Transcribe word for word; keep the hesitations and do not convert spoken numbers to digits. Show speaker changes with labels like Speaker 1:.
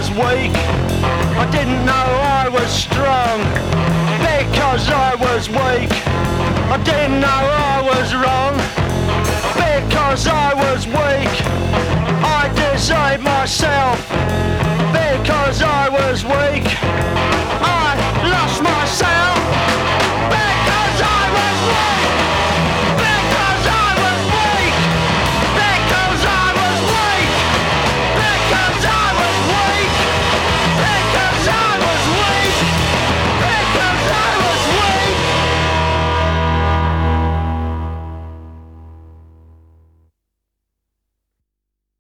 Speaker 1: weak. I didn't know I was strong because I was weak. I didn't know I was wrong because I was weak. I deceived myself because I was weak. I lost myself.